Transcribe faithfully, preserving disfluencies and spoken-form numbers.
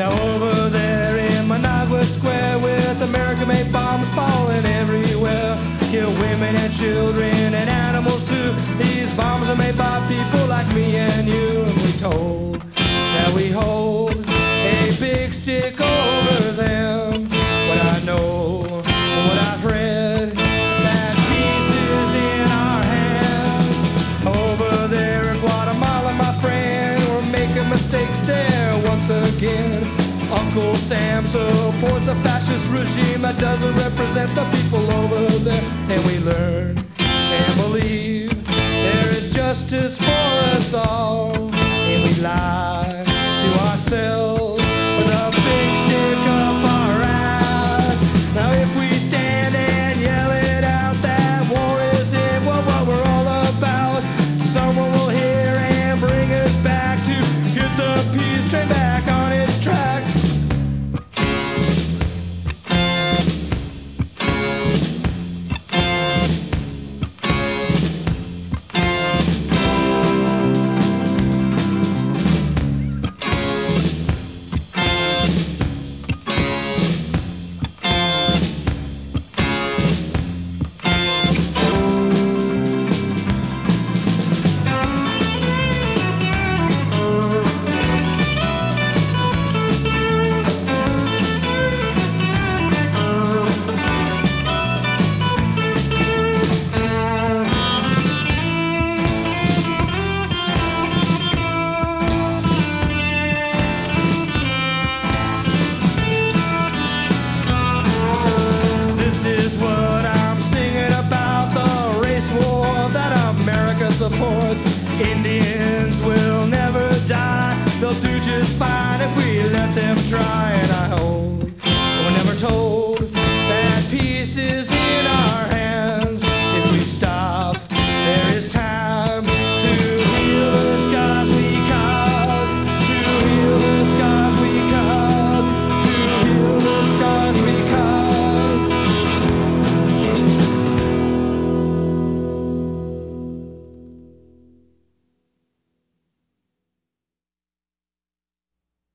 Now over there in Managua Square, with American-made bombs falling everywhere, kill women and children and animals too. These bombs are made by people like me and you. And we told that we hold a big stick over them, but I know what I've read, that peace is in our hands. Over there in Guatemala, my friend, we're making mistakes there once again. Uncle Sam supports a fascist regime that doesn't represent the people over there. And we learn and believe there is justice for us all, and we lie to ourselves with a big stick up our ass. Now if we stand and yell it out that war isn't what, what we're all about, someone will hear and bring us back to get the peace train back on its track. Supports Indian